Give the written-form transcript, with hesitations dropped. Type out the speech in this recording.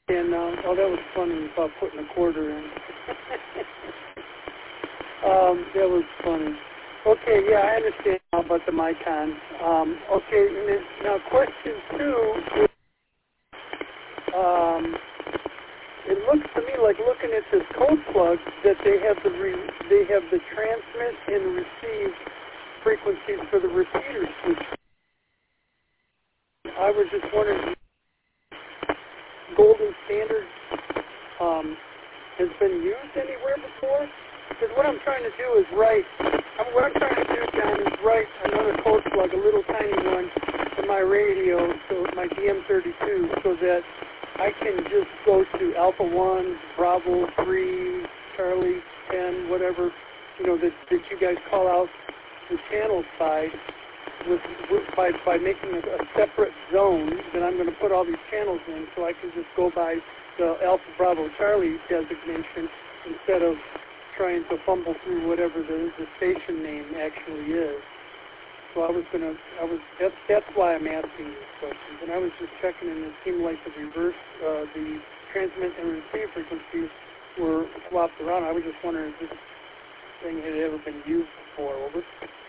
And, oh, that was funny about putting a quarter in. That was funny. Okay, yeah, I understand now about the Micon. Okay, and then, now question 2 is, it looks to me like looking at this code plug that they have the transmit and receive frequencies for the repeaters. I was just wondering, golden standard has been used anywhere before? Because what I'm trying to do is write, what I'm trying to do, John, is write another code plug, a little tiny one, in my radio, so my DM32, so that I can just go to Alpha 1, Bravo 3, Charlie 10, whatever, that you guys call out the channel side by making a separate zone that I'm going to put all these channels in, so I can just go by the Alpha Bravo Charlie designation instead of trying to fumble through whatever the station name actually is. So that's why I'm asking these questions. And I was just checking, and it seemed like the transmit and receive frequencies were swapped around. I was just wondering if this thing had ever been used before. Over.